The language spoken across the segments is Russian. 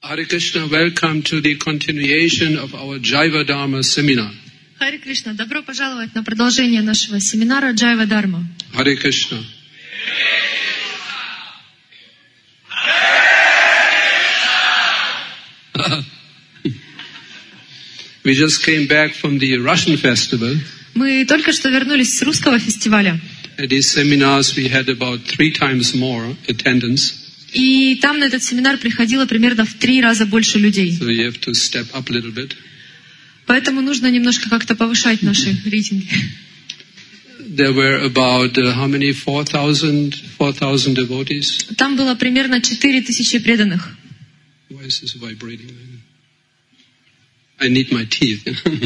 Hare Krishna, welcome to the continuation of our Jaiva Dharma seminar. Харе Кришна, добро пожаловать на продолжение нашего семинара Джайва Дharma. Hare Krishna. We just came back from the Russian festival. Мы только что вернулись с русского фестиваля. At these seminars we had about 3 times more attendance. И там на этот семинар приходило примерно в 3 раза больше людей. So you have to step up a little bit. Поэтому нужно немножко как-то повышать наши рейтинги. There were about how many? 4,000 devotees. Там было примерно 4000 преданных. Why is this vibrating? I need my teeth.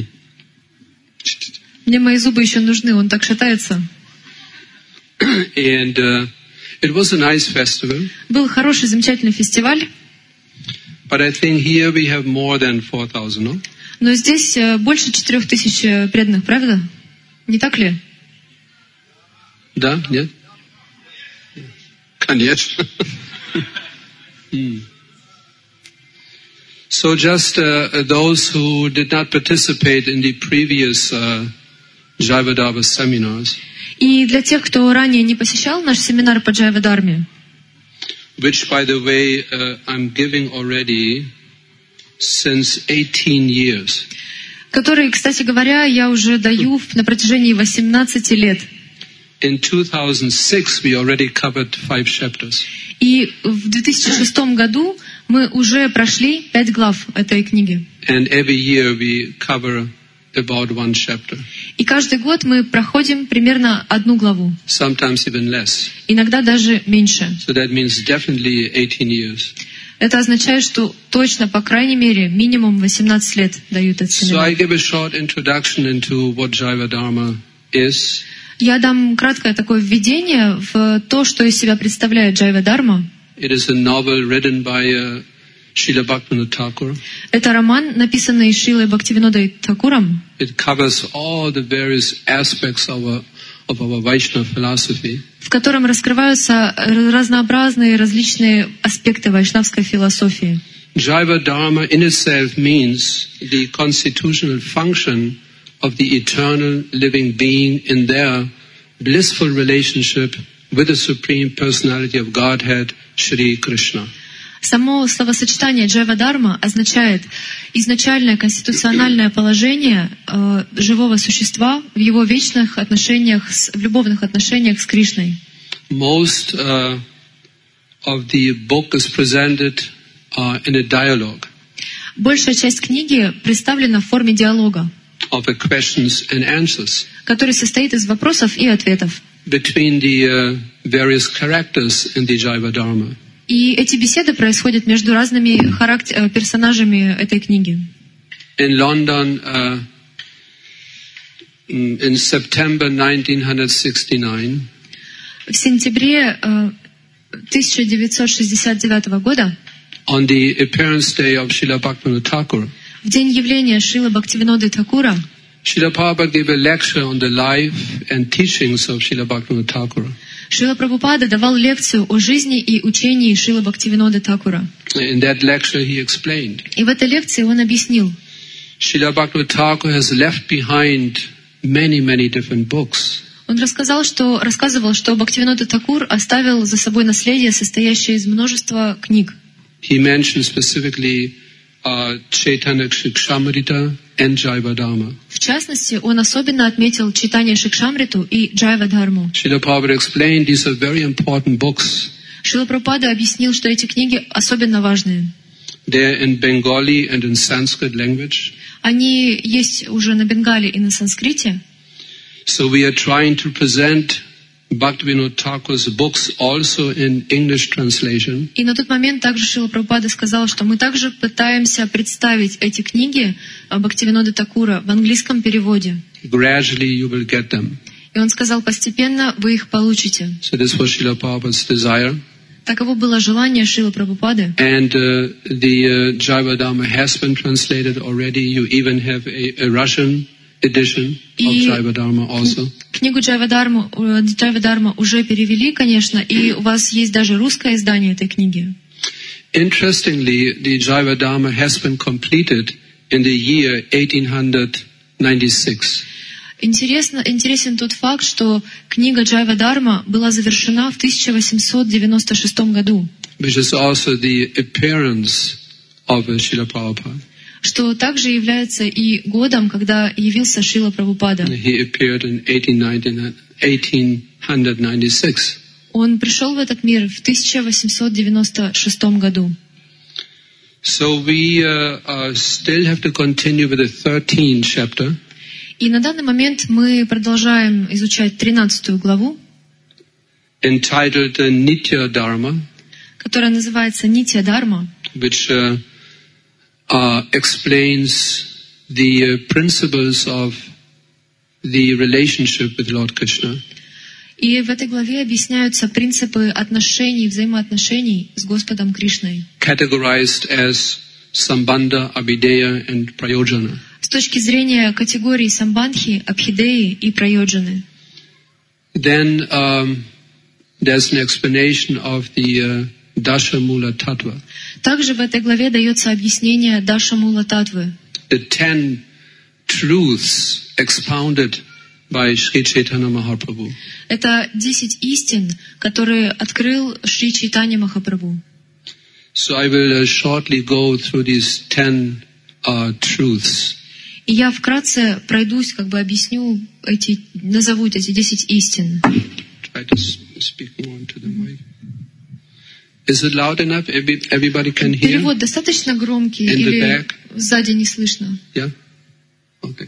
Мне мои зубы еще нужны, он так шатается. And it was a nice festival. Был хороший, замечательный фестиваль. But I think here we have more than 4,000, no? Но здесь больше 4000 преданных, правда? Не так ли? Да? Нет? Конечно. So just those who did not participate in the previous Jaiva Dharma seminars, И для тех, кто ранее не посещал наш семинар по Джайва Дharме, which, by the way, I'm giving already since 18 years. который, кстати говоря, я уже даю на протяжении 18 лет. In 2006, we already covered 5 chapters. И в 2006 году мы уже прошли 5 глав этой книги. And every year we cover about 1 chapter. И каждый год мы проходим примерно 1 главу. Sometimes even less. Иногда даже меньше. So that means definitely 18 years. Это означает, что точно, по крайней мере, минимум 18 лет дают этот So I семинар. give a short introduction into what Jaiva Dharma is. Я дам краткое такое введение в то, что из себя представляет Джайва Дharma. It is a novel written by Srila Bhaktivinoda Thakur. Это роман, написанный Шрилой Бхактивинодой Thakуром. It covers all the various aspects of our Vaishnava philosophy. В котором раскрываются разнообразные различные аспекты вайшнавской философии. Jaiva Dharma in itself means the constitutional function of the eternal living being in their blissful relationship with the Supreme Personality of Godhead, Shri Krishna. Само словосочетание Джайва Дharma означает изначальное конституциональное положение живого существа в его вечных отношениях, в любовных отношениях с Кришной. Most of the book is presented in a dialogue Большая часть книги представлена в форме диалога, of the questions and answers который состоит из вопросов и ответов. between the various characters in the Jaiva Dharma. И эти беседы происходят между разными персонажами этой книги. In London, in September 1969, В сентябре 1969 года, on the appearance day of Srila Bhaktivinoda Thakur, в день явления Шрилы Бхактивиноды Thakura, Srila Prabhupada gave a lecture on the life and teachings of Srila Bhaktivinoda Thakur. Шрила Прабхупада давал лекцию о жизни и учении Шрилы Бхактивиноды Thakura. In that lecture, he explained, И в этой лекции он объяснил, Srila Bhaktivinoda Thakur has left behind many different books. он рассказывал, что Бхактивинода Thakур оставил за собой наследие, состоящее из множества книг. He mentioned specifically Chaitanya Shikshamrita and Jaiva Dharma. В частности, он особенно отметил читание Шикшамриту и Джайва Дхарму. Srila Prabhupada explained these are very important books. Шрила Прабхупада объяснил, что эти книги особенно важные. They're in Bengali and in Sanskrit language. Они есть уже на бенгале и на санскрите. So we are trying to present Bhaktivinoda Thakur's books also in English translation. И на тот момент также Шрила Прабхупада сказал, что мы также пытаемся представить эти книги Бхактивиноды Thakura в английском переводе. Gradually you will get them. И он сказал, постепенно вы их получите. So this was Srila Prabhupada's desire. Таково было желание Шрилы Прабхупады. And the Jaiva Dharma has been translated already. You even have a Russian edition of Jaiva Dharma also. Книгу Джайва Дharma уже перевели, конечно, и у вас есть даже русское издание этой книги. Interestingly, the Jivadharma has been completed in the year 1896. Интересен тот факт, что книга Джайва-дарма была завершена в 1896 году, Which is also the appearance of Srila Prabhupada. что также является и годом, когда явился Шрила Прабхупада. He appeared in 1896. Он пришел в этот мир в 1896 году. So we still have to continue with the 13th chapter. И на данный момент мы продолжаем изучать 13 главу, entitled Nitya Dharma, которая называется Нитья Дарма, which explains the principles of the relationship with Lord Krishna. И в этой главе объясняются принципы отношений, взаимоотношений с Господом Кришной, Categorized as Sambandha, Abhideya and Prayojana. с точки зрения категорий самбандхи, абхидеи и прайоджаны. Then there's an explanation of the Dasha Mula Tattva. Также в этой главе дается объяснение Даша Мула Татвы, The 10 truths expounded by Sri Chaitanya Mahaprabhu. это 10 истин, которые открыл Шри Чайтанья Махапрабху. So I will shortly go through these 10 truths. И я вкратце пройдусь, объясню назову эти 10 истин. Try to speak more into the mic. Is it loud enough? Everybody can hear? Перевод достаточно громкий In the или back? сзади не слышно? Yeah? Okay.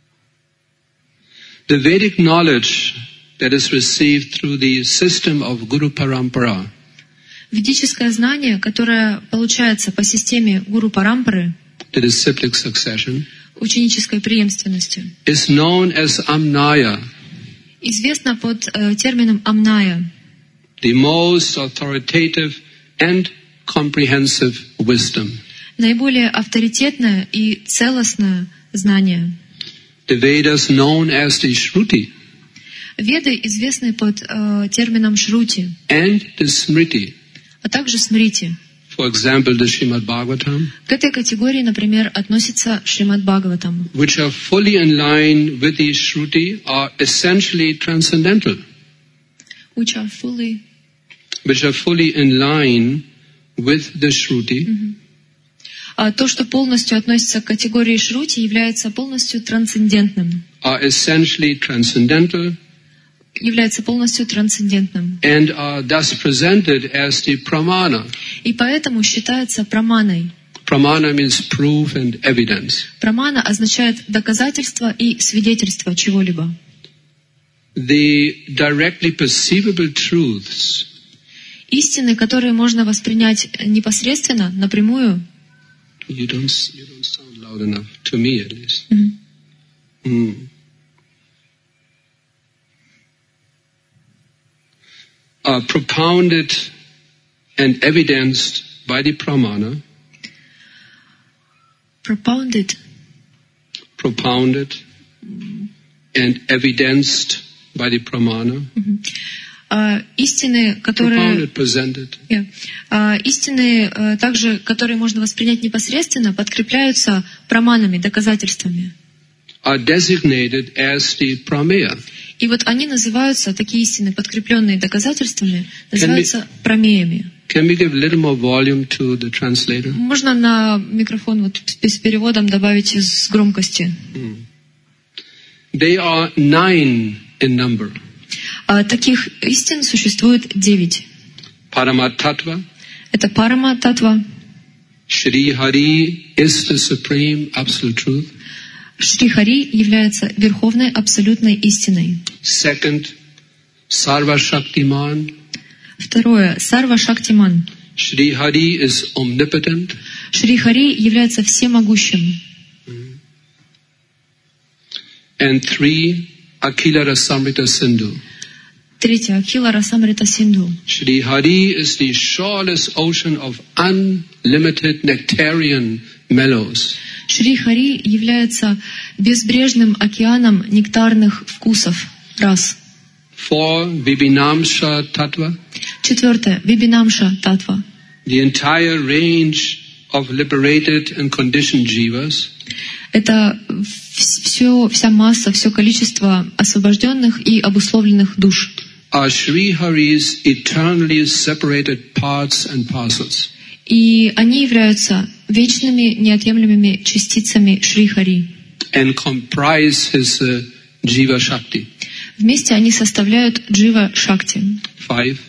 The Vedic knowledge that is received through the system of Guru Parampara Ведическое знание, которое получается по системе Гуру Парампары, the disciplic succession, ученической преемственности, is known as Amnaya, известно под термином Амная, the most authoritative and comprehensive wisdom. наиболее авторитетное и целостное знание. The Vedas known as the Shruti Веды известны под термином Шрути, and the Smriti. а также Смрити. For example, the Srimad Bhagavatam, К этой категории, например, относится Шримад Бхагаватам, which are fully in line with the Shruti, are essentially transcendental, which are fully in line with the Shruti, А то, что полностью относится к категории Шрути, является полностью трансцендентным. are essentially transcendental Является полностью трансцендентным. and are thus presented as the pramana. И поэтому считается праманой. Pramana means proof and evidence. Прамана означает доказательство и свидетельство чего-либо. The directly perceivable truths Истины, которые можно воспринять непосредственно, напрямую, you don't sound loud enough, to me at least. Are propounded and evidenced by the pramana, propounded, and evidenced by the pramana, истины, которые, propounded, presented, истины также, которые можно воспринять непосредственно, подкрепляются праманами, доказательствами. are designated as the prameya. И вот они называются, такие истины, подкрепленные доказательствами, называются прамеями. Can we give a little more volume to the translator? Можно на микрофон вот с переводом добавить из громкости. They are 9 in number. Таких истин существует 9. Paramatattva, Это Парама Татва. Shri Hari is the supreme absolute truth. Шри Хари является верховной абсолютной истиной. Second, Sarva Shaktiman. Второе, Сарва Шактиман. Shri Hari is omnipotent. Шри Хари является всемогущим. And 3, Akhila Rasamrita Sindhu. Третье, Ахила Расамрита Синду. Shri Hari is the shoreless ocean of unlimited nectarian mellows. Шри Хари является безбрежным океаном нектарных вкусов, рас. 4, Vibhinamsha Tattva. Четвертое, Вибинамша Татва. the entire range of liberated and conditioned jivas, это вся масса, все количество освобожденных и обусловленных душ, are Sri Hari's eternally separated parts and parcels. и они являются вечными, неотъемлемыми частицами Шри Хари. And comprise his Jiva Shakti. Вместе они составляют Джива Шакти. 5.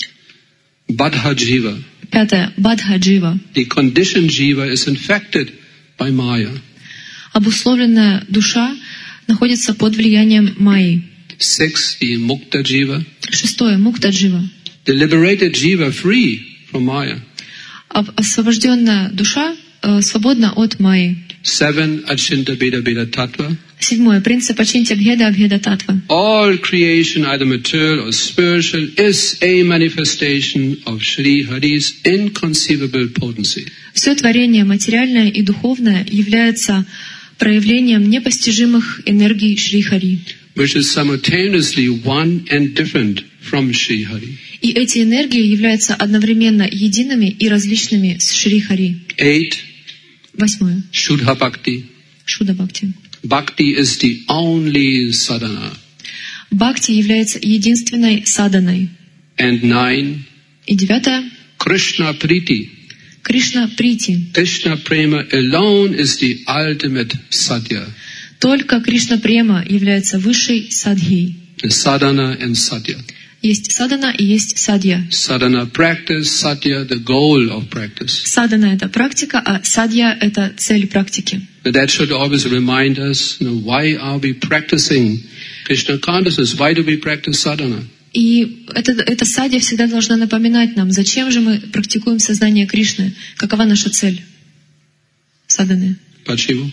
Badha Jiva. 5. Бадха Джива. The conditioned Jiva is infected by Maya. Обусловленная душа находится под влиянием Майи. 6. The Mukta Jiva. 6. Мукта Джива. The liberated Jiva free from Maya. Освобожденная душа свободна от Майи. 7. Achinta Bheda Bheda Tattva. 7. Принцип Ачинтя Бхеда Абхеда Татва. All creation, either material or spiritual, is a manifestation of Sri Hari's inconceivable potency. Все творение, материальное и духовное, является проявлением непостижимых энергий Шри Хари. Which is simultaneously one and different from Sri Hari. И эти энергии являются одновременно едиными и различными с Шри Хари. 8. 8. Shuddha Bhakti. Шуда Бхакти. Bhakti is the only sadhana. Бхакти является единственной саданой. And 9. И 9. Krishna Priti. Кришна Прити. Krishna Prema alone is the ultimate sadhya. Только Кришна Према является высшей садхией. The sadhana and sadhya. Есть садана и есть садья. Sadhana practice, sadhya the goal of practice. Садана — это практика, а садья — это цель практики. That should always remind us, why are we practicing Krishna consciousness? Why do we practice sadhana? И эта садья всегда должна напоминать нам, зачем же мы практикуем сознание Кришны, какова наша цель саданы. Почему?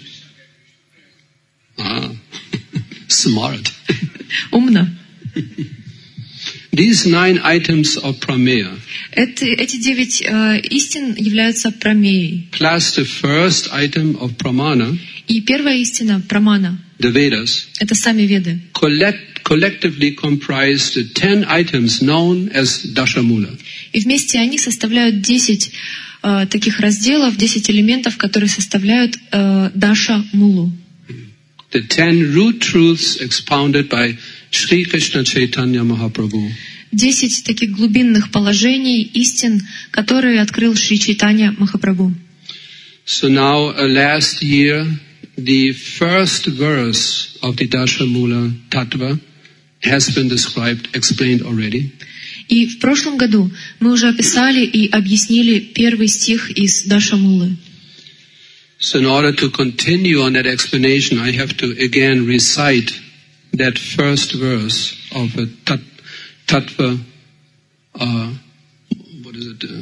Smart. Умно. These 9 items of prameya. Эти 9 истин являются прамеей. Plus the first item of pramana. И первая истина прамана. The Vedas. Это сами Веды. Collectively comprise the 10 items known as Dashamula. И вместе они составляют 10 таких разделов, 10 элементов, которые составляют Даша Мулу. The 10 root truths expounded by Sri Krishna Chaitanya Mahaprabhu. 10 таких глубинных положений, истин, которые открыл Шри Чайтанья Махапрабху. So now, last year, the first verse of the Dashamula Tattva has been explained already. И в прошлом году мы уже описали и объяснили первый стих из Дашамулы. So in order to continue on that explanation, I have to again recite that first verse of a Tattva, what is it?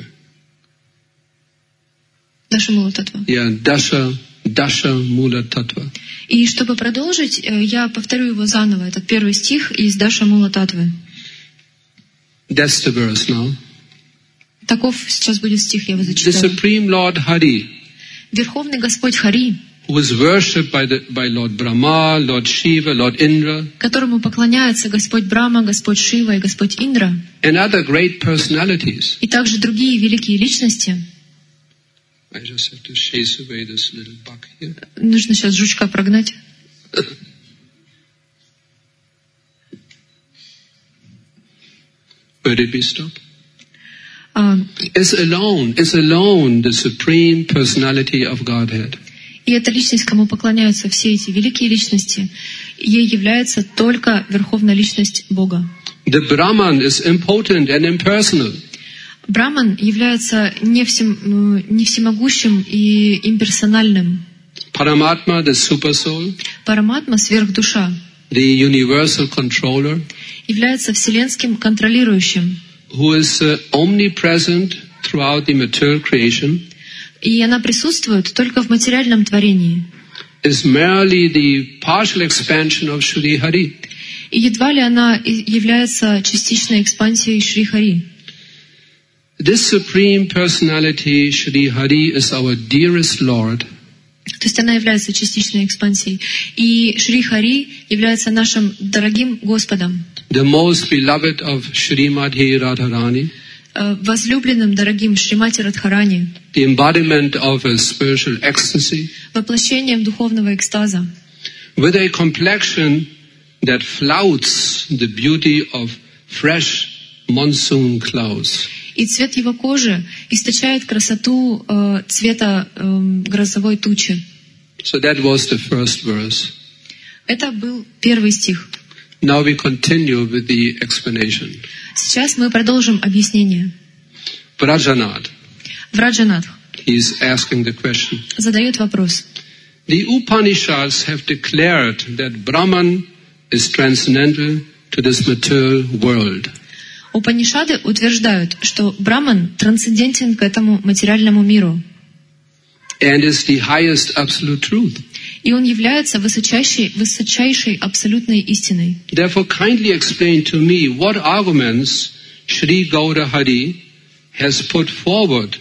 Дашамула Татва. Yeah, Dasha Mula Tattva. И чтобы продолжить, я повторю его заново, этот первый стих из Дашамула Татвы. That's the verse now. Таков сейчас будет стих, я его The зачитаю. Supreme Lord Hari, Верховный Господь Хари, who is worshipped by Lord Brahma, Lord Shiva, Lord Indra, которому поклоняется Господь Брахма, Господь Шива и Господь Индра, and other great personalities. и также другие великие личности. I just have to chase away this little bug here. Нужно сейчас жучка прогнать. Where did we stop? Is alone the supreme personality of Godhead. И эта личность, кому поклоняются все эти великие личности, ей является только верховная личность Бога. The Brahman is impotent and impersonal. Браман является не всемогущим и имперсональным. Paramatma, the supersoul, Параматма, сверхдуша, the universal controller, является вселенским контролирующим. who is omnipresent throughout the material creation, И она присутствует только в материальном творении. is merely the partial expansion of Shri Hari. И едва ли она является частичной экспансией Шри Хари. This supreme personality, Shri Hari, is our dearest Lord. То есть она является частичной экспансией. И Шри Хари является нашим дорогим Господом. The most beloved of Shrimati Radharani. возлюбленным, дорогим Шримати Радхарани, the embodiment of a spiritual ecstasy, воплощением духовного экстаза, with a complexion that flouts the beauty of fresh monsoon clouds. и цвет его кожи источает красоту цвета грозовой тучи. So that was the first verse. Это был первый стих. Now we continue with the explanation. Сейчас мы продолжим объяснение. Vrajanath, Враджанатх he is asking the question. задает вопрос. The Upanishads have declared that Brahman is transcendental to this material world. Упанишады утверждают, что Браман трансцендентен к этому материальному миру, And is the highest absolute truth. и он является высочайшей абсолютной истиной. Therefore, kindly explain to me what arguments Sri Gaura Hari has put forward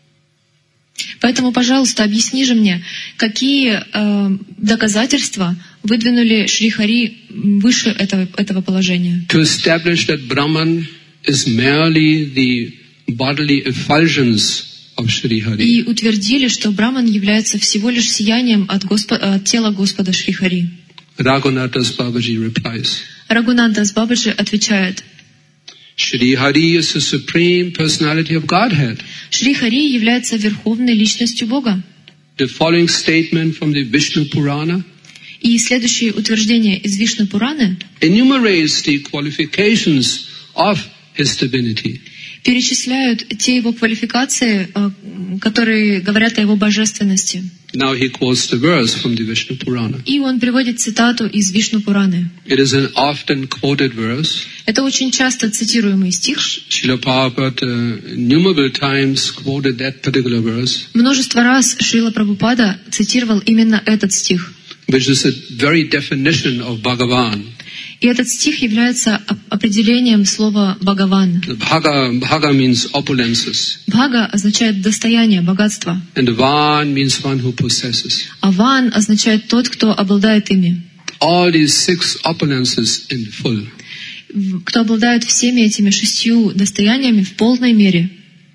Поэтому, пожалуйста, объясни же мне, какие доказательства выдвинули Шри Хари выше этого положения, to establish that Brahman is merely the bodily effulgence of Sri Hari. и утвердили, что Браман является всего лишь сиянием от тела Господа Шри Хари. Raghunath Das Babaji replies, Рагунат Дас Бабаджи отвечает: Sri Hari is the supreme personality of Godhead. Шри Хари является верховной личностью Бога. The following statement from the Vishnu Purana И следующее утверждение из Вишну Пураны enumerates the qualifications of his divinity. перечисляют те его квалификации, которые говорят о его божественности. Now he quotes the verse from the Vishnu Purana. И он приводит цитату из Вишну Пураны. It is an often quoted verse. Это очень часто цитируемый стих. Srila Prabhupada innumerable times quoted that particular verse, Множество раз Шрила Прабхупада цитировал именно этот стих. which is the very definition of Bhagavan. И этот стих является определением слова «Бхагаван». The Bhaga means opulences, «Бхага» означает «достояние», «богатство», and Van means one who possesses. а «Ван» означает «тот, кто обладает ими», All these 6 opulences in full. кто обладает всеми этими 6 достояниями в полной мере.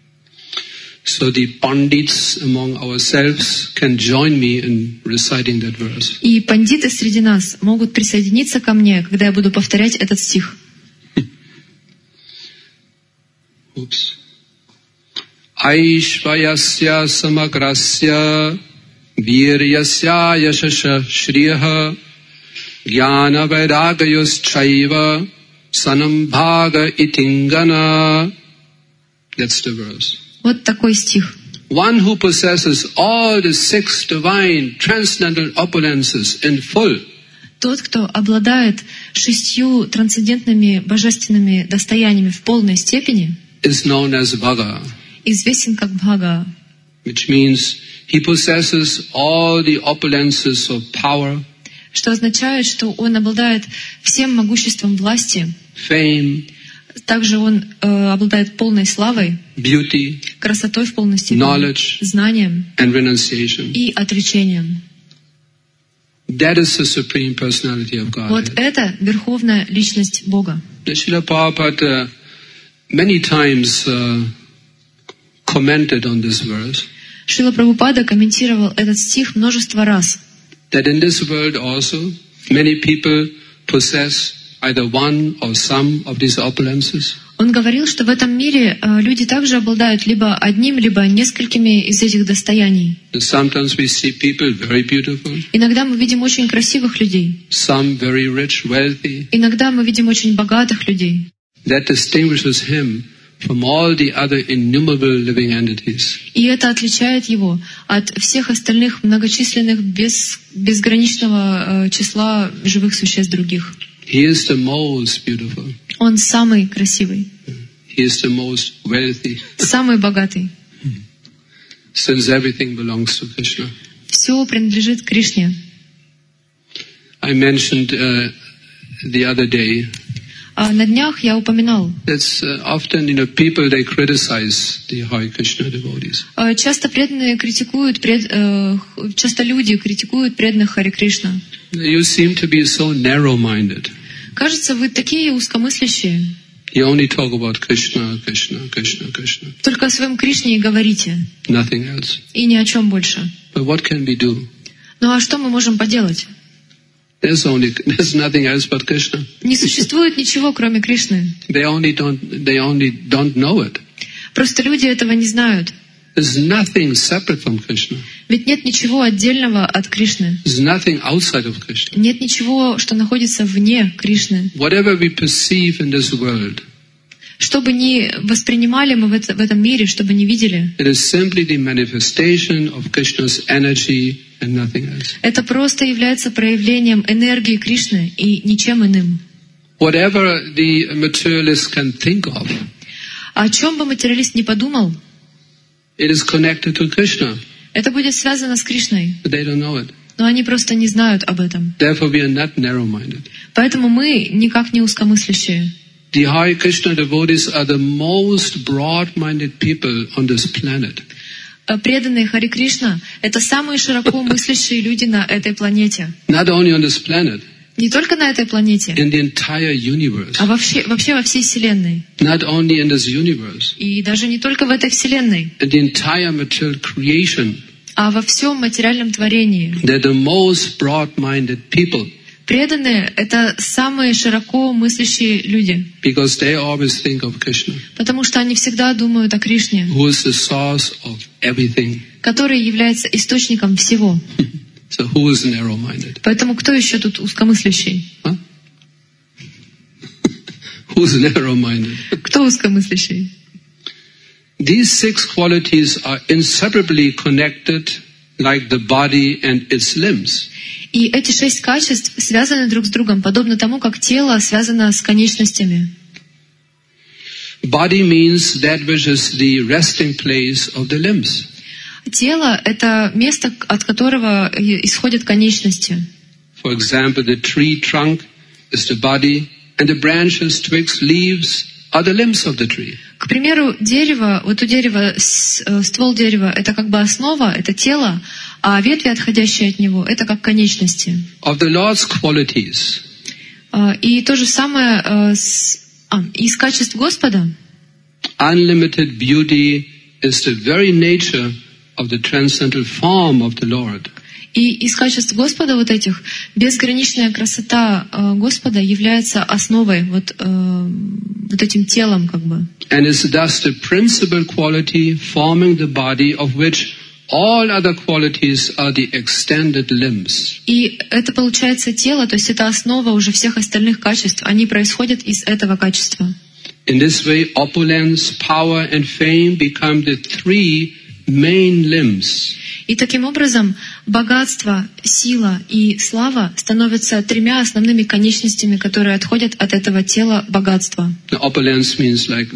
So the Pandits among ourselves can join me in reciting that verse. И пандиты среди нас могут присоединиться ко мне, когда я буду повторять этот стих. Oops. Aishvayasya samagrasya viryasya yashasha shriyaha jnana vairagayos chaiva sanam bhaga itingana. That's the verse. Вот такой стих. One who possesses all the 6 divine transcendental opulences in full Тот, кто обладает 6 трансцендентными божественными достояниями в полной степени, is known as Bhaga, известен как Бхага, which means he possesses all the opulences of power, что означает, что он обладает всем могуществом власти, fame, также он обладает полной славой, beauty, красотой в полной степени, knowledge, знанием and renunciation. и отречением. That is the supreme personality of Вот God. это верховная личность Бога. Srila Prabhupada many times commented on this verse, Шрила Прабхупада комментировал этот стих множество раз, that in this world also many people possess either one or some of these opulences. Он говорил, что в этом мире люди также обладают либо одним, либо несколькими из этих достояний. And sometimes we see people very beautiful, Иногда мы видим очень красивых людей, some very rich, wealthy. иногда мы видим очень богатых людей. That distinguishes him from all the other innumerable living entities. И это отличает его от всех остальных многочисленных безграничного числа живых существ других. He is the most beautiful. Он самый красивый, He is the most wealthy, самый богатый. since everything belongs to Krishna. Все принадлежит Кришне. I mentioned the other day А на днях я упоминал, that's often people they criticize the Hare Krishna devotees. часто преданные критикуют, часто люди критикуют преданных Харе Кришна. You seem to be so narrow-minded. Кажется, вы такие узкомыслящие. You only talk about Krishna, Krishna, Krishna, о своем Кришне и говорите, nothing else. и ни о чем больше. But what can we do? Ну а что мы можем поделать? There's nothing else but Krishna. Не существует ничего, кроме Кришны. They only don't know it. Просто люди этого не знают. There's nothing separate from Krishna. Ведь нет ничего отдельного от Кришны. There's nothing outside of Krishna. Нет ничего, что находится вне Кришны. Whatever we perceive in this world, Что бы ни воспринимали мы в этом мире, что бы ни видели, it is simply the manifestation of Krishna's energy and nothing else. это просто является проявлением энергии Кришны и ничем иным. Whatever the materialist can think of, О чем бы материалист ни подумал, it is connected to Krishna, это будет связано с Кришной, but they don't know it. но они просто не знают об этом. Therefore, we are not narrow-minded. Поэтому мы никак не узкомыслящие. The Hare Krishna devotees are the most broad-minded people on this planet. Преданные Хари Кришна — это самые широко мыслящие люди на этой планете. Not only on this planet, Не только на этой планете, in the entire universe. а вообще во всей Вселенной. Not only in this universe, И даже не только в этой Вселенной, in the entire material creation. а во всем материальном творении. They're the most broad-minded people Преданные — это самые широко мыслящие люди, because they always think of Krishna, потому что они всегда думают о Кришне, who is the source of everything. который является источником всего. So who is narrow-minded? Поэтому кто еще тут узкомыслящий? Huh? Who's narrow-minded? Кто узкомыслящий? These 6 qualities are inseparably connected like the body and its limbs. И эти 6 качеств связаны друг с другом, подобно тому, как тело связано с конечностями. Body means that which is the resting place of the limbs. Тело — это место, от которого исходят конечности. For example, the tree trunk is the body, and the branches, twigs, leaves are the limbs of the tree. К примеру, дерево, вот у дерева, ствол дерева — это как бы основа, это тело, а ветви, отходящие от него, это как конечности. Of the Lord's qualities, И то же самое из качеств Господа. unlimited beauty is the very nature of the transcendental form of the Lord. И из качеств Господа вот этих безграничная красота Господа является основой вот этим телом как бы. And is thus the principal quality forming the body of which all other qualities are the extended limbs. И это получается тело, то есть это основа уже всех остальных качеств. Они происходят из этого качества. In this way, opulence, power, and fame become the 3 main limbs. И таким образом богатство, сила и слава становятся 3 основными конечностями, которые отходят от этого тела богатства. The opulence means like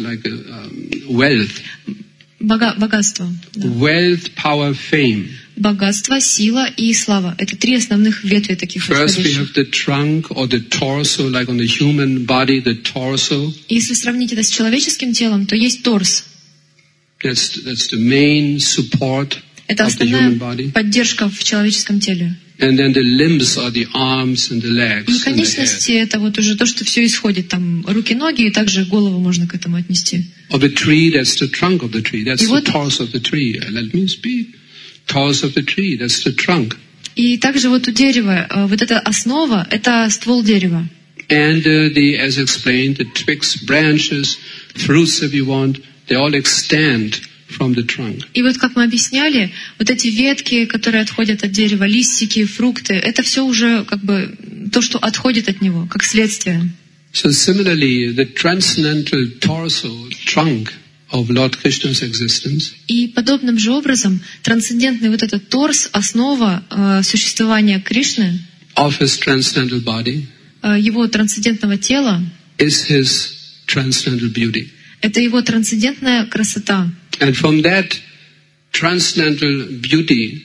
wealth. Богатство. Да. Wealth, power, fame. Богатство, сила и слава. Это 3 основных ветви таких First we восходящих. have the trunk or the torso, like on the human body, the torso. Если сравнить это с человеческим телом, то есть торс. That's the main support Это of the human основная body. поддержка в человеческом теле. And then the limbs are the arms and the И legs and the head. конечности — это вот уже то, что все исходит. Там руки, ноги, и также голову можно к этому отнести. Of the tree, that's the trunk of the tree. That's И the вот- torso of the tree. Let me speak. Torso of the tree, that's the trunk. И также вот у дерева, вот эта основа — это ствол дерева. And as explained, the twigs, branches, fruits, if you want, they all extend from the trunk. И вот как мы объясняли, вот эти ветки, которые отходят от дерева, листики, фрукты, это все уже как бы то, что отходит от него, как следствие. So similarly, the transcendental torso, trunk of Lord Krishna's existence И подобным же образом трансцендентный вот этот торс, основа существования Кришны, of his transcendental body его трансцендентного тела, is his transcendental beauty. это его трансцендентная красота. And from that transcendental beauty,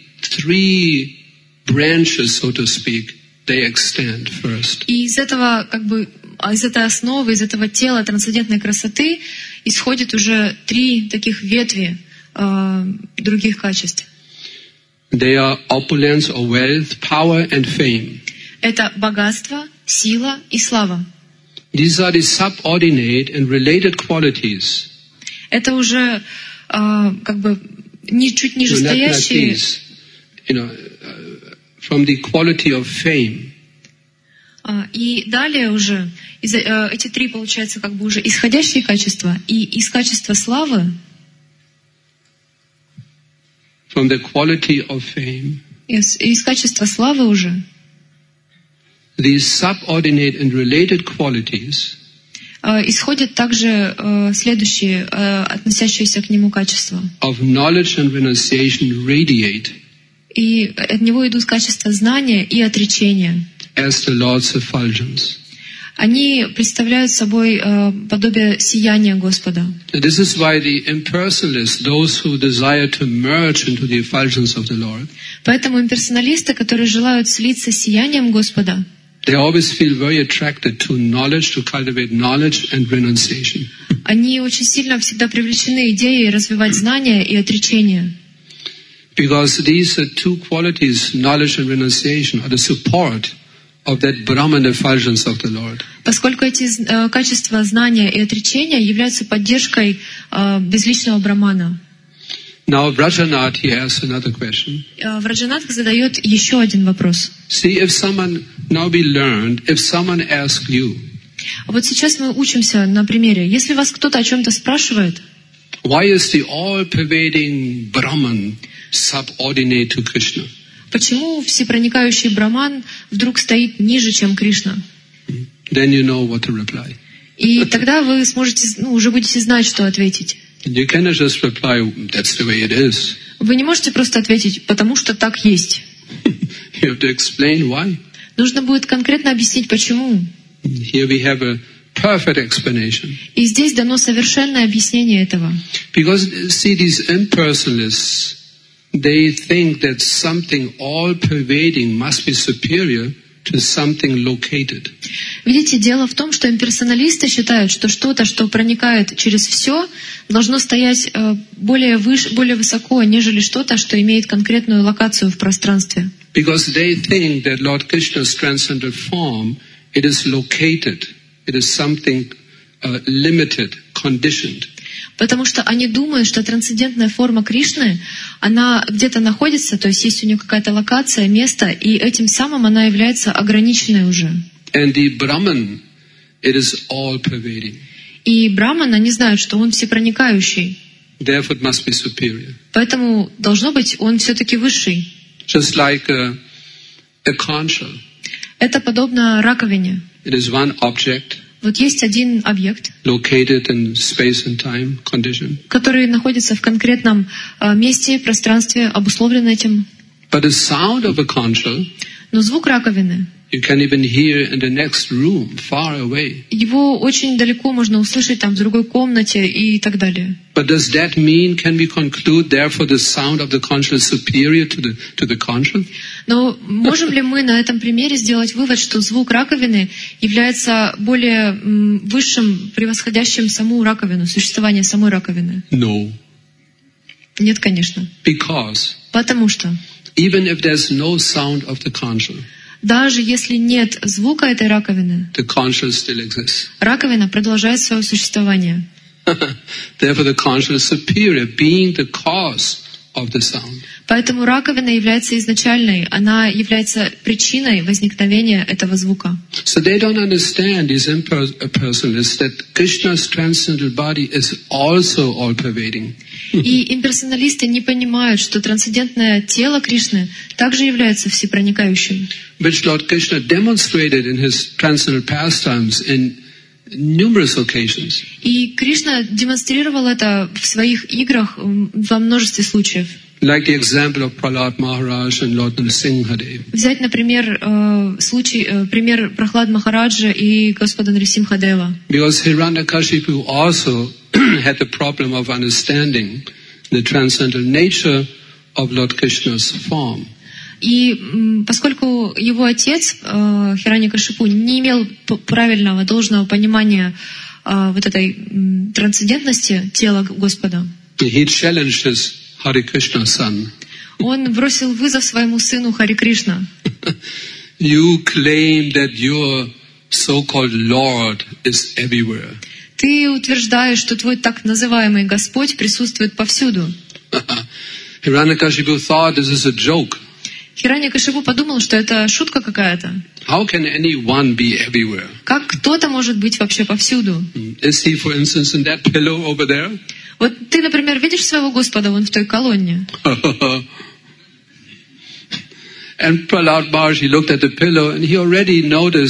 3 branches, so to speak, they extend first. И из этого, как бы, из этой основы, из этого тела трансцендентной красоты исходит уже 3 таких ветви других качеств. They are opulence or wealth, power and fame. Это богатство, сила и слава. These are the subordinate and related qualities Это уже как бы чуть ниже стоящие, from the quality of fame. И далее уже эти три, получается, как бы уже исходящие качества, и из качества славы, from the quality of fame, из качества славы уже, these subordinate and related qualities исходят также следующие, относящиеся к нему качества. Of knowledge and renunciation radiate, и от него идут качества знания и отречения. As the Lord's effulgence. Они представляют собой подобие сияния Господа. This is why the impersonalists, those who desire to merge into the effulgence of the Lord, поэтому имперсоналисты, которые желают слиться с сиянием Господа, they always feel very attracted to knowledge, to cultivate knowledge and renunciation. Они очень сильно всегда привлечены идеей развивать знания и отречение. Because these two qualities, knowledge and renunciation, are the support of that Brahman effulgence of the Lord. Поскольку эти качества знания и отречения являются поддержкой безличного Брахмана. Now Vrajanath, he asks another question. Враджанатх задает еще один вопрос. See, if someone, now we learned, if someone asks you, вот сейчас мы учимся на примере. Если вас кто-то о чем-то спрашивает, why is the all-pervading Brahman subordinate to Krishna? Почему всепроникающий Брахман вдруг стоит ниже, чем Кришна? Then you know what to reply. И тогда вы сможете, уже будете знать, что ответить. You cannot just reply, that's the way it is. Вы не можете просто ответить, потому что так есть. You have to explain why. Нужно будет конкретно объяснить, почему. Here we have a perfect explanation. И здесь дано совершенное объяснение этого. Because, see, these impersonalists, they think that something all-pervading must be superior to something located. Видите, дело в том, что имперсоналисты считают, что что-то, что проникает через все, должно стоять более высоко, нежели что-то, что имеет конкретную локацию в пространстве. Because they think that Lord Krishna's transcendental form, it is located, it is something limited, conditioned. Потому что они думают, что трансцендентная форма Кришны, она где-то находится, то есть есть у нее какая-то локация, место, и этим самым она является ограниченной уже. And the Brahman, it is all-pervading. И Брахман, они знают, что он всепроникающий. Therefore, it must be superior. Поэтому, должно быть, он все-таки высший. Just like a conch shell. Это подобно раковине. It is one object. Вот есть один объект, located in space and time condition, который находится в конкретном месте, пространстве, обусловлен этим. But the sound of a conch shell, но звук раковины, you can even hear in the next room, far away. Его очень далеко можно услышать там в другой комнате и так далее. But does that mean, can we conclude, therefore, the sound of the conch shell is superior to the conch shell? Но можем ли мы на этом примере сделать вывод, что звук раковины является более высшим, превосходящим саму раковину, существование самой раковины? No. Нет, конечно. Because потому что even if there's no sound of the conch shell, даже если нет звука этой раковины, the conch shell still exists. Раковина продолжает свое существование. Therefore, the conch shell is superior, being the cause of the sound. Поэтому раковина является изначальной, она является причиной возникновения этого звука. So they don't understand, these impersonalists, that Krishna's transcendental body is also all-pervading. И имперсоналисты не понимают, что трансцендентное тело Кришны также является всепроникающим. Which Lord Krishna demonstrated in his transcendental pastimes in numerous occasions. И Кришна демонстрировал это в своих играх во множестве случаев. Like the example of Prahlad Maharaj and Lord Nrsimhadev. Взять, например, пример Прахлад Махараджа и Господа Нрисимхадева. Because Hiranyakashipu also had the problem of understanding the transcendental nature of Lord Krishna's form. И поскольку его отец, Хираньякашипу, не имел правильного, должного понимания вот этой трансцендентности тела Господа, he challenged his Hare Krishna son. Он бросил вызов своему сыну Хари Кришна. You claim that your so-called Lord is everywhere. Ты утверждаешь, что твой так называемый Господь присутствует повсюду. Hiranyakashipu thought this is a joke. Хираньякашипу подумал, что это шутка какая-то. How can anyone be everywhere? Как кто-то может быть вообще повсюду? Is he, for instance, in that pillow over there? Вот ты, например, видишь своего Господа вон в той колонне? And Prahlad Maharshi looked at the pillow and he already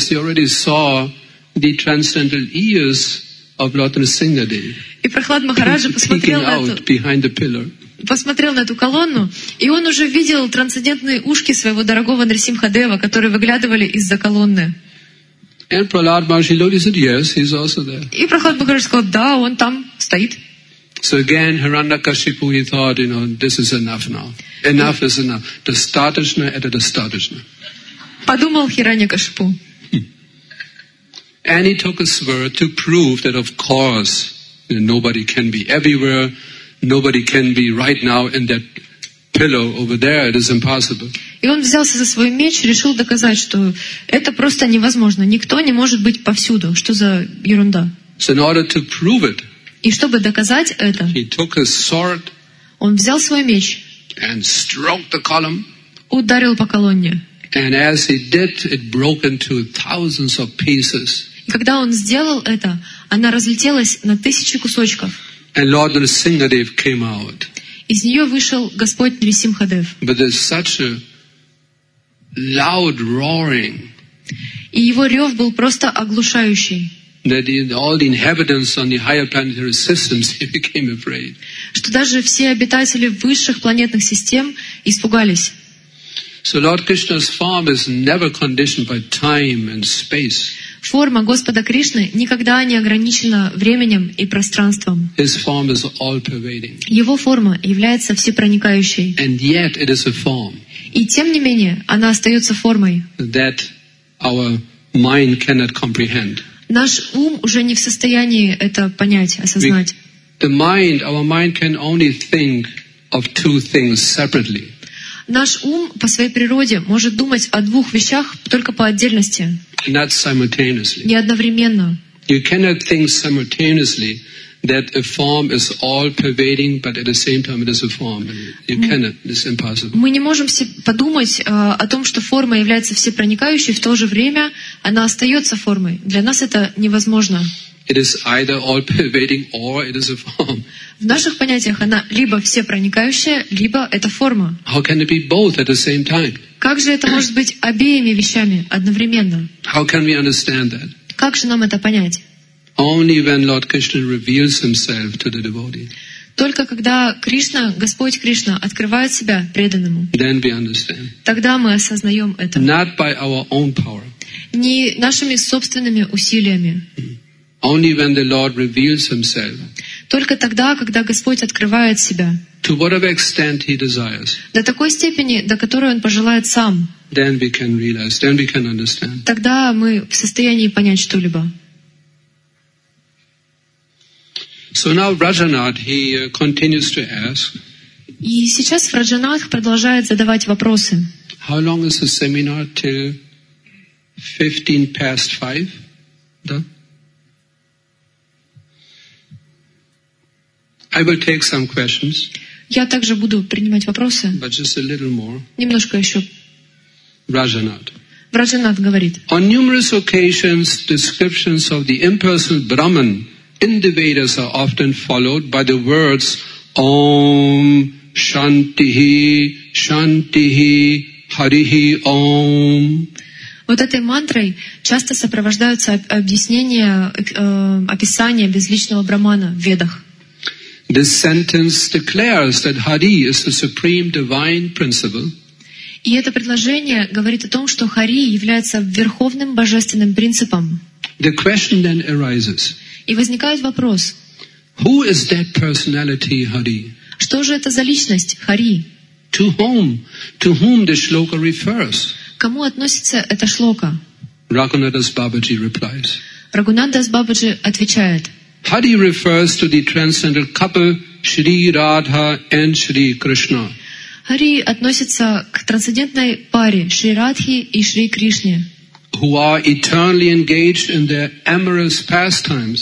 saw the transcendental ears of Lord Nrsimhadev И Прахлад Махараджа peeking out behind the pillar. посмотрел на эту колонну, и он уже видел трансцендентные ушки своего дорогого Нрсимхадева, которые выглядывали из-за колонны. And Prahlad Maharshi looked, he said, yes, he's also there. И Прахлад Махарадж сказал, да, он там стоит. So again, Hiranyakashipu, he thought, this is enough now. Enough is enough. Достаточно, это достаточно. Подумал Хираньякашипу. And he took a swear to prove that, of course, nobody can be everywhere. Nobody can be right now in that pillow over there. It is impossible. И он взялся за свой меч, решил доказать, что это просто невозможно. Никто не может быть повсюду. Что за ерунда? So in order to prove it, И чтобы доказать это, he took his sword он взял свой меч, and stroked the column. ударил по колонне. And as he did, it broke into thousands of pieces. И когда он сделал это, она разлетелась на 1000 кусочков. And Lord Nrsimhadev came out. Из нее вышел Господь Нрисимхадев. But there's such a loud roaring И его рев был просто оглушающий, that all the inhabitants on the higher planetary systems, they became afraid. что даже все обитатели высших планетных систем испугались. So Lord Krishna's form is never conditioned by time and space. Форма Господа Кришны никогда не ограничена временем и пространством. His form is all-pervading. Его форма является всепроникающей. And yet it is a form И тем не менее, она остается формой. that our mind cannot comprehend. Наш ум уже не в состоянии это понять, осознать. Our mind can only think of two things separately. Наш ум по своей природе может думать о двух вещах только по отдельности, Not simultaneously. не одновременно. You cannot think simultaneously that a form is all-pervading, but at the same time it is a form. You cannot. It's impossible. Мы не можем подумать о том, что форма является всепроникающей, в то же время она остается формой. Для нас это невозможно. It is either all-pervading or it is a form. В наших понятиях она либо всепроникающая, либо это форма. How can it be both at the same time? Как же это может быть обеими вещами одновременно? How can we understand that? Как же нам это понять? Only when Lord Krishna reveals himself to the devotee. Только когда Кришна, Господь Кришна, открывает себя преданному, Then we understand. тогда мы осознаем это. Not by our own power. Не нашими собственными усилиями. Only when the Lord reveals himself. Только тогда, когда Господь открывает себя, To whatever extent he desires. до такой степени, до которой Он пожелает сам, Then we can realize. Then we can understand. тогда мы в состоянии понять что-либо. So now Rajanath, he continues to ask, И сейчас Раджанатх продолжает задавать вопросы. how long is the seminar? Till 15 past 5? Да? I will take some questions, Я также буду принимать вопросы. but just a little more. Немножко еще. Rajanath. Раджанатх говорит. On numerous occasions, descriptions of the impersonal Brahman in the Vedas are often followed by the words Om Shantihi Shantihi Harihi Om. Вот этой мантрой часто сопровождаются описания безличного Брамана в Ведах. This sentence declares that Hari is the supreme divine principle. И это предложение говорит о том, что Хари является верховным божественным принципом. The question then arises, И возникает вопрос, who is that personality Hari? что же это за личность Хари? To whom the shloka refers? К кому относится эта шлока? Raghunathas Babaji replies, Рагунатдас Бабаджи отвечает, Hari refers to the transcendental couple Shri Radha and Shri Krishna. Хари относится к трансцендентной паре Шри Радхи и Шри Кришне, Who are eternally engaged in their amorous pastimes.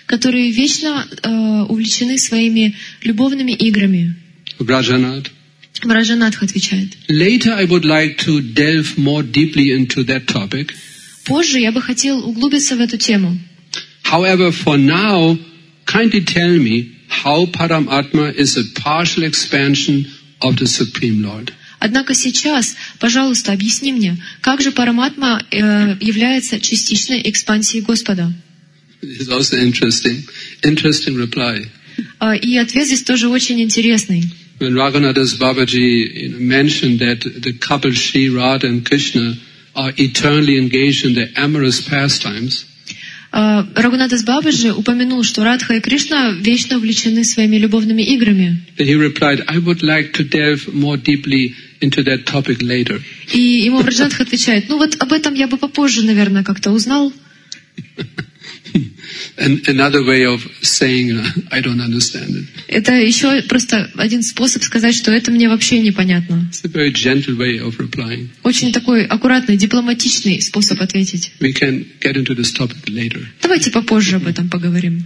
которые вечно увлечены своими любовными играми. Vrajanat. Враджанатха отвечает. Later I would like to delve more deeply into that topic. Позже я бы хотел углубиться в эту тему. However, for now, kindly tell me how Paramatma is a partial expansion of the Supreme Lord. Однако сейчас, пожалуйста, объясни мне, как же Параматма является частичной экспансией Господа? It's also interesting reply. И ответ здесь тоже очень интересный. When Raghunathas Babaji mentioned that the couple Sri Radha and Krishna are eternally engaged in their amorous pastimes, Рагунатас Бабаджи упомянул, что Радха и Кришна вечно увлечены своими любовными играми. he replied, I would like to delve more deeply into that topic later. И ему Враджанатха отвечает, ну вот об этом я бы попозже, наверное, как-то узнал. And another way of saying, I don't understand it. Это еще просто один способ сказать, что это мне вообще непонятно. It's a very gentle way of replying. Очень такой аккуратный, дипломатичный способ ответить. We can get into this topic later. Давайте попозже об этом поговорим.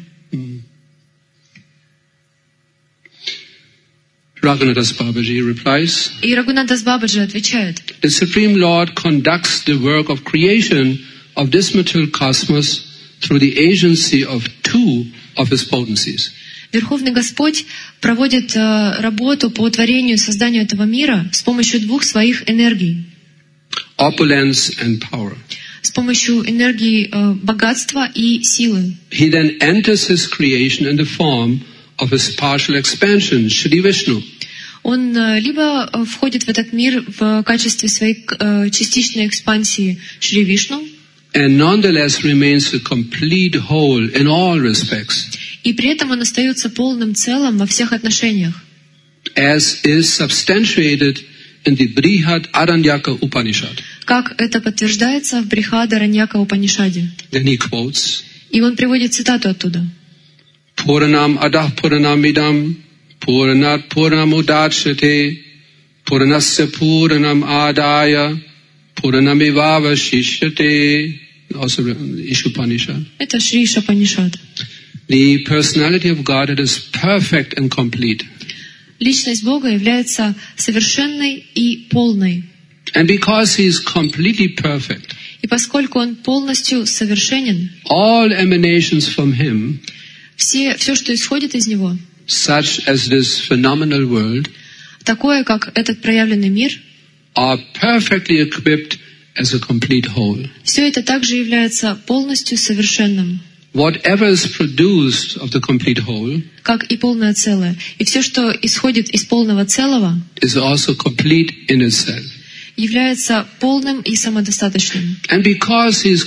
Raghunathas Babaji replies, И Рагунатас Бабаджи отвечает, the Supreme Lord conducts the work of creation of this material cosmos through the agency of two of his potencies. Верховный Господь проводит работу по творению, созданию этого мира с помощью двух своих энергий. Opulence and power. С помощью энергии богатства и силы. He then enters his creation in the form of his partial expansion, Shri Vishnu. Он либо входит в этот мир в качестве своей частичной экспансии Шри Вишну, And nonetheless remains a complete whole in all respects, и при этом он остается полным целым во всех отношениях, as is substantiated in the Brihad Aranyaka Upanishad. как это подтверждается в Брихадараньяка Упанишаде. Then he quotes, И он приводит цитату оттуда. Puranam adah puranamidam, puranat puranamudachate, puranasya puranam adaya, puranamivava shishyate. Also Ishupanishad. Это Шри Шапанишад. The personality of God is perfect and complete. Личность Бога является совершенной и полной. And because he is completely perfect, И поскольку он полностью совершенен, all emanations from him, все, что исходит из него, such as this phenomenal world, такое, как этот проявленный мир, are perfectly equipped as a complete whole. все это также является полностью совершенным, Whatever is produced of the complete whole как и полное целое. И все, что исходит из полного целого, is also complete in itself. является полным и самодостаточным. And because he is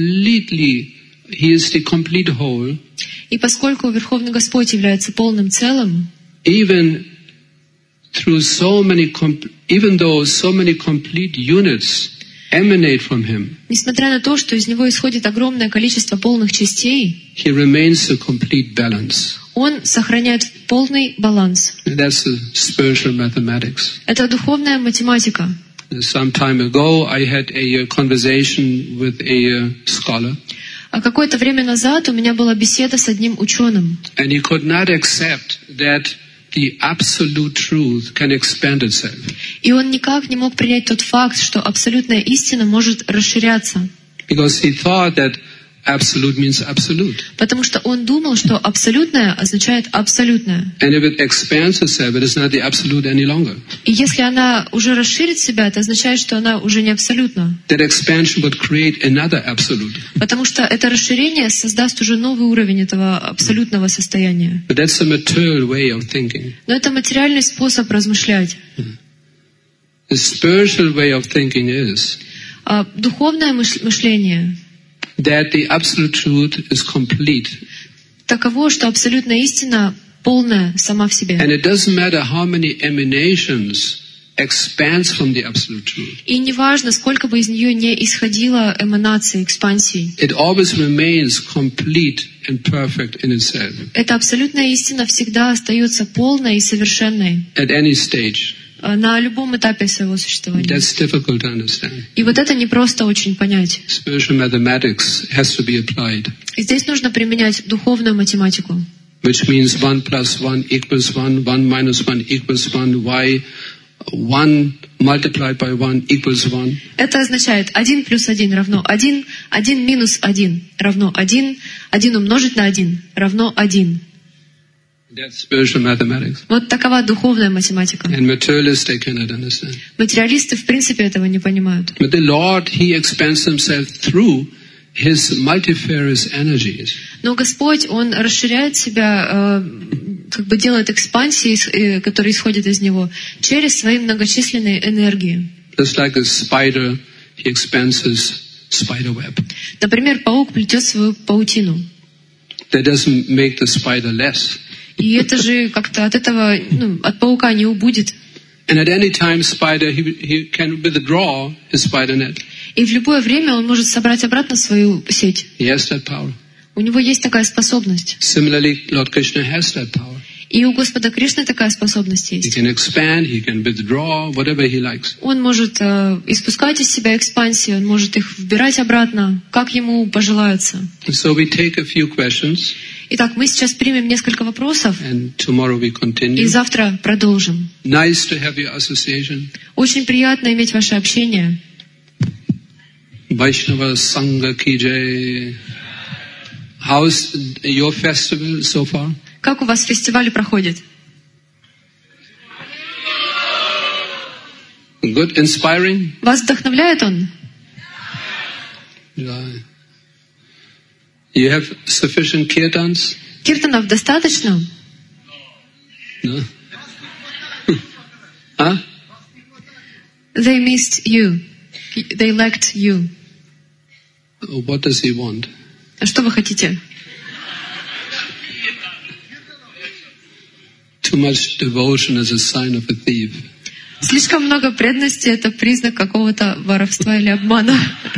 the complete whole, И поскольку Верховный Господь является полным целым, even though so many complete units emanate from him, несмотря на то, что из него исходит огромное количество полных частей, he remains a complete balance. он сохраняет полный баланс. And that's the spiritual mathematics. Это духовная математика. Some time ago, I had a conversation with a scholar, А какое-то время назад у меня была беседа с одним ученым, and he could not accept that the absolute truth can expand itself. и он никак не мог принять тот факт, что абсолютная истина может расширяться, Because he thought that absolute means absolute. потому что он думал, что абсолютное означает абсолютное. And if it expands itself, it is not the absolute any longer. И если она уже расширит себя, это означает, что она уже не абсолютна, That expansion would create another absolute. потому что это расширение создаст уже новый уровень этого абсолютного состояния. But that's a material way of thinking. Но это материальный способ размышлять. The spiritual way of thinking is А духовное мышление that the absolute truth is complete. таково, что абсолютная истина полная сама в себе. And it doesn't matter how many emanations expands from the absolute truth. И неважно, сколько бы из нее не исходило эманаций, экспансий, It always remains complete and perfect in itself эта абсолютная истина всегда остается полной и совершенной at any stage. на любом этапе своего существования. That's difficult to understand. И вот это не просто очень понять. Spiritual mathematics has to be applied, И здесь нужно применять духовную математику, which means 1 plus 1 equals 1, 1 minus 1 equals 1, y 1 multiplied by 1 equals 1. Это означает 1 плюс 1 равно 1, 1 минус 1 равно 1, 1 умножить на 1 равно 1. That's spiritual mathematics. Вот такова духовная математика. And materialists, they cannot understand. Материалисты в принципе этого не понимают. But the Lord, He expands Himself through His multifarious energies. Но Господь, Он расширяет себя, как бы делает экспансии, которые исходят из Него, через свои многочисленные энергии. Just like a spider, He expands His spider web. Например, паук плетет свою паутину. That doesn't make the spider less. И это же как-то от этого, от паука не убудет. And at any time, spider, he can withdraw his spider net. И в любое время он может собрать обратно свою сеть. He has that power. У него есть такая способность. Similarly, Lord Krishna has that power. И у Господа Кришны такая способность He есть. can expand, he can withdraw, whatever he likes. Он может испускать из себя экспансии, он может их вбирать обратно, как ему пожелается. So we take a few questions, Итак, мы сейчас примем несколько вопросов, and tomorrow we и continue. завтра продолжим. Nice to have your association. Очень приятно иметь ваше общение. Vaishnava Sangha ki jai. How's your festival so far? Как у вас фестиваль проходит? Good, inspiring? Вас вдохновляет он? Yeah. You have sufficient kirtans? Киртанов достаточно? No? Huh? They missed you. They lacked you. What does he want? А что вы хотите? Too much devotion is a sign of a thief. Слишком много преданности — это признак какого-то воровства или обмана.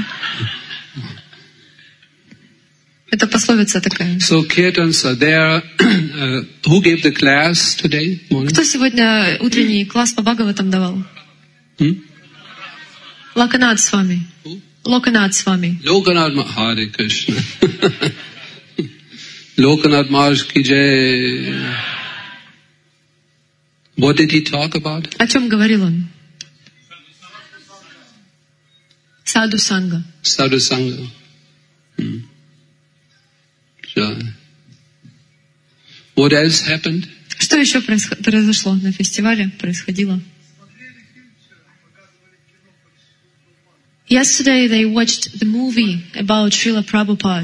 Это пословица такая. So kirtans are there. Who gave the class today morning? Кто сегодня утренний класс по Бхагаватам давал? Локанат с вами. Локанат с вами. Lokanath Hare Krishna. Lokanath Maharaj ki jai. What did he talk about? О чем говорил он? Саду Санга. Sadhu Sangha. Sure. What else happened? Что еще произошло на фестивале? Происходило? Yesterday they watched the movie about Srila Prabhupada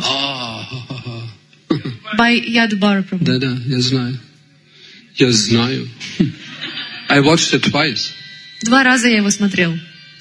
by Yadubara Prabhu. Да, я знаю. Я знаю. I watched it twice. 2 раза я его смотрел.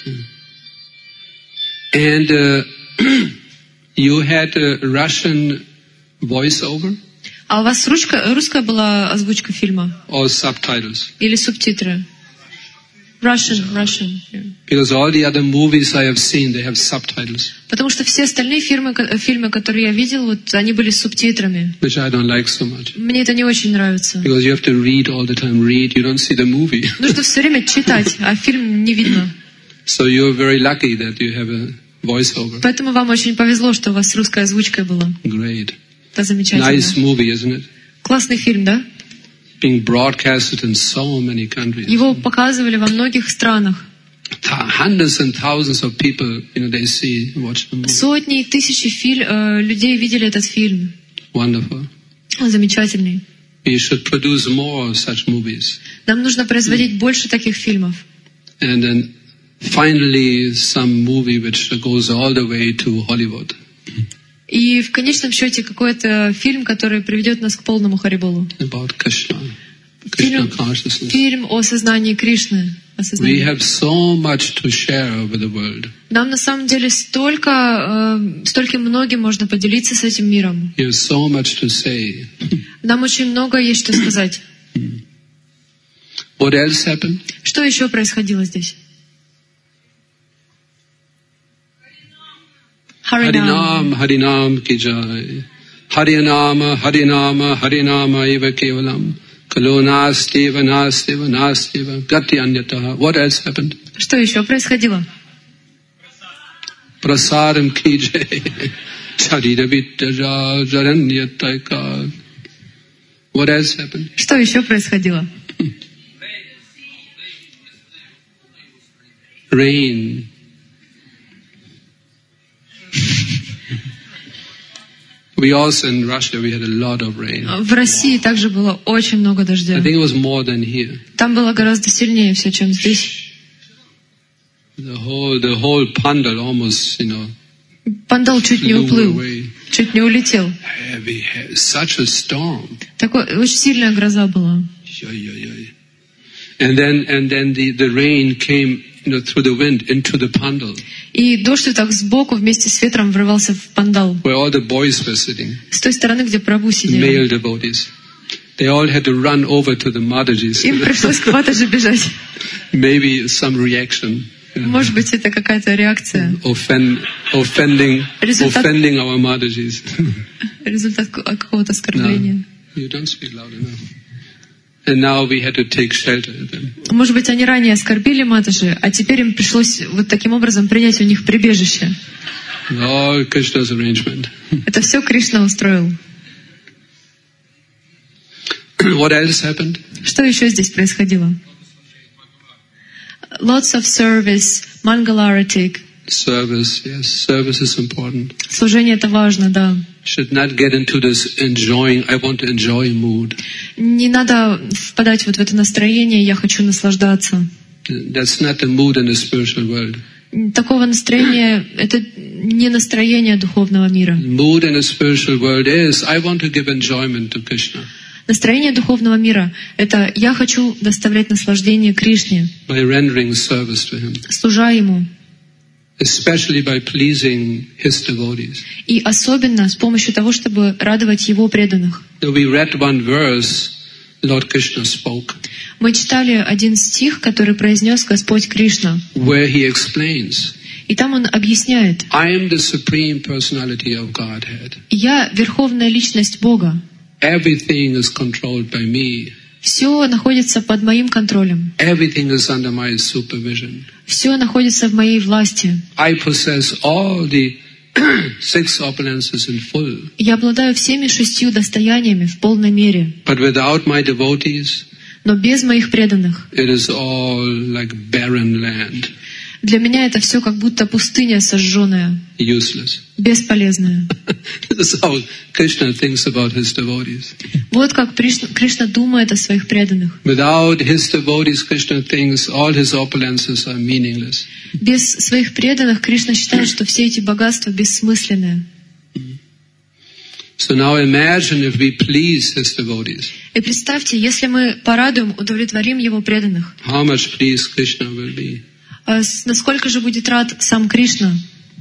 And you had a Russian voiceover А у вас русская была озвучка фильма? or subtitles? Или субтитры? Russian. Yeah. Because all the other movies I have seen, they have subtitles, Потому что все остальные фильмы, которые я видел, вот они были с субтитрами. which I don't like so much. Мне это не очень нравится. Because you have to read all the time, you don't see the movie. Нужно все время читать, а фильм не видно. So you're very lucky that you have a voiceover. Поэтому вам очень повезло, что у вас с русской озвучкой было. Great. Это замечательно. Nice movie, isn't it? Классный фильм, да? Being broadcasted in so many countries. Его показывали во многих странах. Hundreds and thousands of people, they watch the movie. Сотни и тысячи людей видели этот фильм. Wonderful. Он замечательный. We should produce more such movies. Нам нужно производить больше таких фильмов. And then finally some movie which goes all the way to Hollywood. И в конечном счете какой-то фильм, который приведет нас к полному Хариболу. About Krishna. Krishna consciousness. Фильм о сознании Кришны. We have so much to share with the world. Нам на самом деле стольким многим можно поделиться с этим миром. You have so much to say. Нам очень много есть что сказать. What else happened? Что еще происходило здесь? Harinam, Harinam ki jai. Harinama, Harinama, Harinama eva kevalam. Kalo nasteva, nasteva, nasteva, gati anyataha. What else happened? Что еще происходило? Prasaram ki jai, charira vittaja, jaranyataika. What else happened? Что еще происходило? Rain. We also in Russia we had a lot of rain. В России также было очень много дождя. I think it was more than here. Там было гораздо сильнее все, чем здесь. The whole pandal almost, Пандал чуть не flew уплыл, away. чуть не улетел. Heavy, such a storm. Такой очень сильная гроза была. And then the rain came, through the wind into the pandal, И дождь вот так сбоку вместе с ветром врывался в пандал. where all the boys were sitting, С той стороны, где Прабху male сидели. devotees. They all had to run over to the Mataji's. Им пришлось к Матаджи бежать. Maybe some reaction. Может быть, это какая-то реакция. Offending our Mataji's. Результат какого-то оскорбления. You don't speak loud enough. And now we had to take shelter of them. Может быть, они ранее оскорбили Матаджи, а теперь им пришлось вот таким образом принять у них прибежище. All Krishna's arrangement. Это все Кришна устроил. What else happened? Что еще здесь происходило? Lots of service, Mangalarati. Service, yes. Service is important. Служение это важно, да. Should not get into this enjoying, I want to enjoy mood. Не надо впадать вот в это настроение «я хочу наслаждаться». That's not the mood in the spiritual world. Такого настроения — это не настроение духовного мира. Mood in the spiritual world is, I want to give enjoyment to Krishna. Настроение духовного мира — это «я хочу доставлять наслаждение Кришне», By rendering service to Him. служа Ему. Especially by pleasing His devotees. И особенно с помощью того, чтобы радовать Его преданных. So we read one verse, Lord Krishna spoke, Мы читали один стих, который произнес Господь Кришна. where He explains, И там Он объясняет: I am the supreme personality of Godhead. «Я — верховная личность Бога. Everything is controlled by me. Все находится под моим контролем. Everything is under my supervision. Все находится в моей власти. I possess all the 6 opulences in full. Я обладаю всеми 6 достояниями в полной мере. But without my devotees, Но без моих преданных it is all like barren land, для меня это все как будто пустыня сожженная, useless. бесполезная». This is how Krishna thinks about His devotees. Вот как Кришна думает о своих преданных. Without His devotees, Krishna thinks all His opulences are meaningless. Без своих преданных Кришна считает, что все эти богатства бессмысленные. So now imagine if we please His devotees. И представьте, если мы порадуем, удовлетворим Его преданных, How much pleased Krishna will be. насколько же будет рад сам Кришна?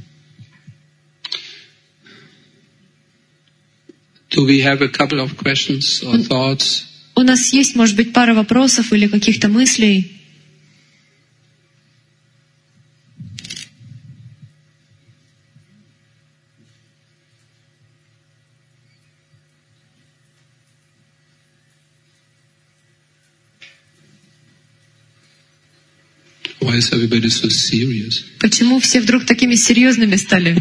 Do we have a couple of questions or thoughts? У нас есть, может быть, пара вопросов или каких-то мыслей. Why is everybody so serious? Почему все вдруг такими серьезными стали?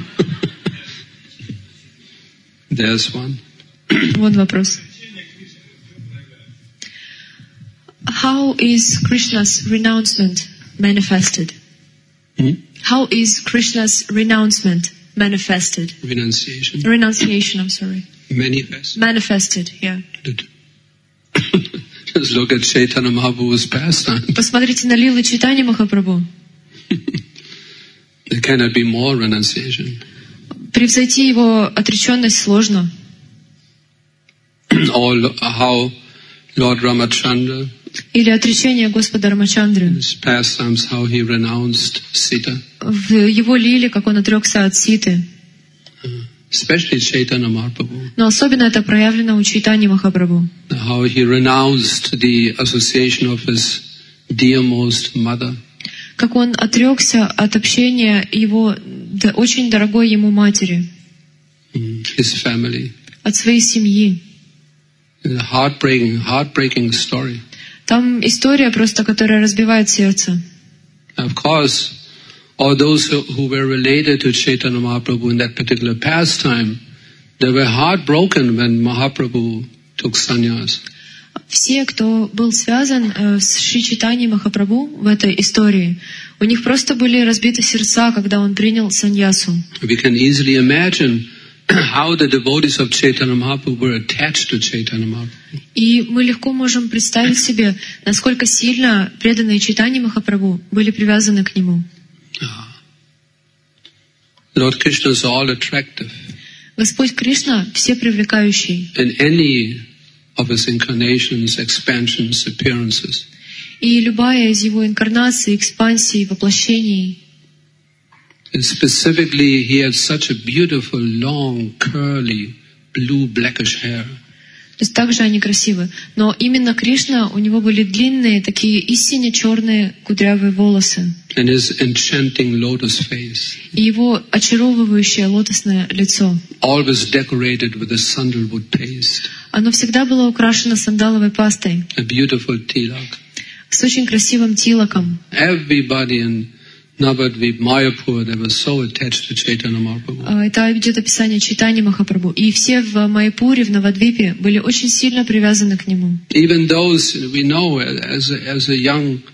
There's one. Вот вопрос. How is Krishna's renouncement manifested? How is Krishna's renouncement manifested? Renunciation. Renunciation, I'm sorry. Manifest. Manifested, yeah. Just look at Chaitanya Mahaprabhu's pastime. Посмотрите на лилы Чайтаньи Махапрабху. There cannot be more renunciation. Превзойти его отреченность сложно. Or how Lord Ramachandra, Или отречение Господа Рамачандры. his pastimes, how he renounced Sita. В его лиле, как он отрекся от Ситы. Especially Chaitanya Mahaprabhu. Но особенно это проявлено у Чайтаньи Махапрабху. How he renounced the association of his dearmost mother. Как он отрекся от общения его очень дорогой ему матери, His family. от своей семьи. It's a heartbreaking story. Там история просто, которая разбивает сердце. Of course, all those who were related to Chaitanya Mahaprabhu in that particular pastime, they were heartbroken when Mahaprabhu took sannyas. Все, кто был связан с Шри Чайтаньей Махапрабху в этой истории, у них просто были разбиты сердца, когда он принял саньясу. We can easily imagine how the devotees of Chaitanya Mahaprabhu were attached to Chaitanya Mahaprabhu. И мы легко можем представить себе, насколько сильно преданные Чайтанье Махапрабху были привязаны к нему. Lord Krishna is all attractive. Господь Кришна всепривлекающий. In any of his incarnations, expansions, appearances. И любая из его инкарнаций, экспансий, воплощений. And specifically, he had such a beautiful, long, curly, blue, blackish hair. То есть также они красивы. Но именно Кришна, у него были длинные, такие истинно черные кудрявые волосы. And his enchanting lotus face. И его очаровывающее лотосное лицо. Always decorated with a sandalwood paste. Оно всегда было украшено сандаловой пастой. A beautiful tilak. С очень красивым тилаком. Everybody in Navadvip, Mayapur, they were so attached to Chaitanya Mahaprabhu. Это идет описание Чайтаньи Махапрабху. И все в Майяпуре, в Навадвипе были очень сильно привязаны к нему. Even those we know as a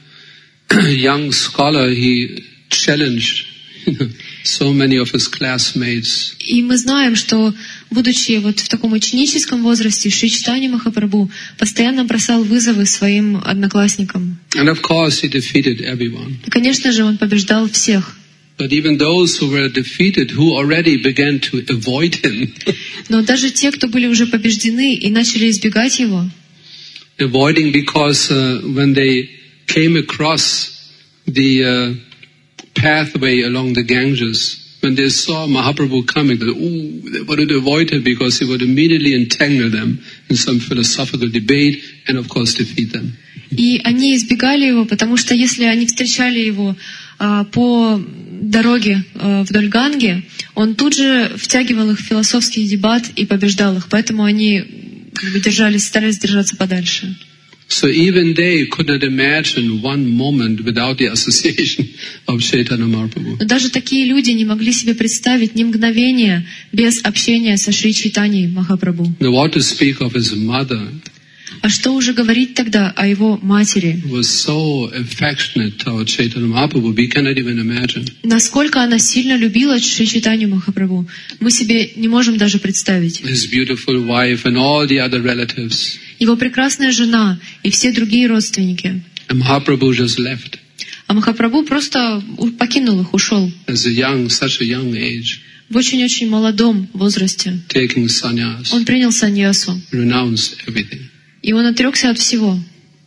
young scholar, he challenged so many of his classmates. И мы знаем, что, будучи вот в таком ученическом возрасте, Шри Чайтанья Махапрабху постоянно бросал вызовы своим одноклассникам. And of course, he defeated everyone. И, конечно же, он побеждал всех. But even those who were defeated, who already began to avoid him, Но даже те, кто были уже побеждены и начали избегать его, avoiding because when they came across the pathway along the Ganges, when they saw Mahaprabhu coming, they wanted to avoid him because he would immediately entangle them in some philosophical debate and of course defeat them. И они избегали его, потому что если они встречали его по дороге вдоль Ганги, он тут же втягивал их в философский дебат и побеждал их. Поэтому они старались держаться подальше. So even they could not imagine one moment without the association of Chaitanya Mahaprabhu. Но даже такие люди не могли себе представить ни мгновения без общения со Шри Чайтаньей Махапрабху. Now what to speak of his mother, А что уже говорить тогда о его матери? was so affectionate toward Chaitanya Mahaprabhu, we cannot even imagine. Насколько она сильно любила Шри Чайтанью Махапрабху, мы себе не можем даже представить. His beautiful wife and all the other relatives. Его прекрасная жена и все другие родственники. And Mahaprabhu just left А Махапрабху просто покинул их, ушел as such a young age, в очень-очень молодом возрасте. taking sannyas, Он принял саньясу, renounced everything. и он отрекся от всего.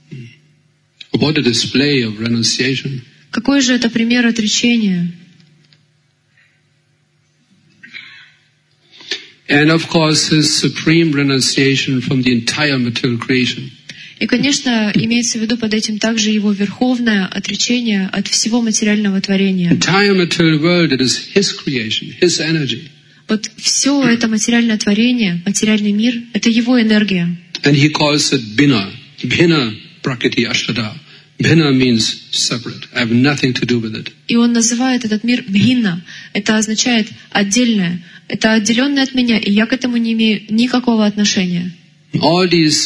What a display of renunciation. Какой же это пример отречения? And of course, his supreme renunciation from the entire material creation. И, конечно, имеется в виду под этим также его верховное отречение от всего материального творения. Entire material world, it is his creation, his energy. Вот все это материальное творение, материальный мир, это его энергия. And he calls it Bhina, Bhina Prakriti Ashtada. Bhina means separate. I have nothing to do with it. И он называет этот мир Бхинна. Это означает отдельное. Это отделенное от меня, и я к этому не имею никакого отношения. All these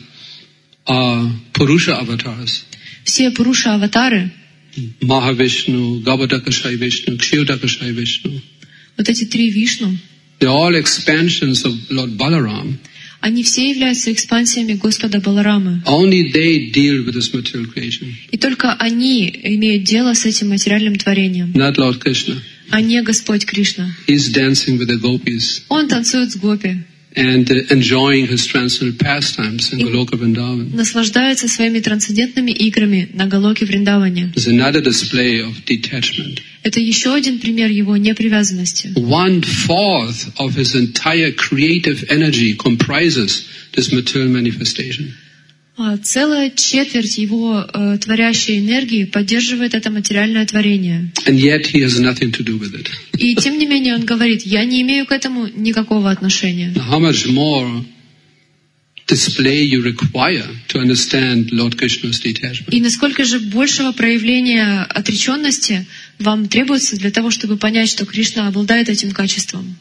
Purusha avatars, Все Пуруша-аватары, Mahavishnu, Gavadakashai Vishnu, Kshiyodakashai Vishnu, вот эти три Вишну, they're all expansions of Lord Balaram. они все являются экспансиями Господа Баларамы. Only they deal with this material creation, И только они имеют дело с этим материальным творением, not Lord Krishna. а не Господь Кришна. He's dancing with the gopis Он танцует с гопи, and enjoying his transcendental pastimes in Goloka Vrindavan. наслаждается своими трансцендентными играми на Галоке Вриндаване. It's another display of detachment. Это еще один пример его непривязанности. 1/4 of his entire creative energy comprises this material manifestation. Целая четверть его творящей энергии поддерживает это материальное творение. And yet he has nothing to do with it. И тем не менее он говорит, я не имею к этому никакого отношения. How much more display you require to understand Lord Krishna's detachment. И насколько же большего проявления отреченности вам требуется для того, чтобы понять, что Кришна обладает этим качеством.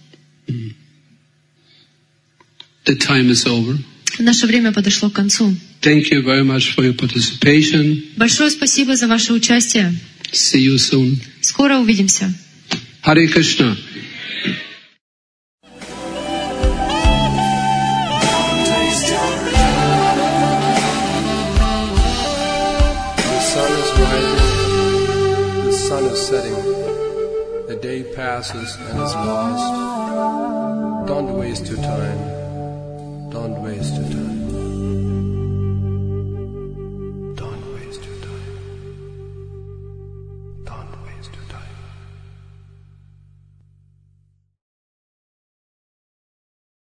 The time is over. Наше время подошло к концу. Thank you very much for your participation. Большое спасибо за ваше участие. See you soon. Скоро увидимся. Hare Krishna. The sun is setting, the day passes and is lost. Don't waste your time, don't waste your time.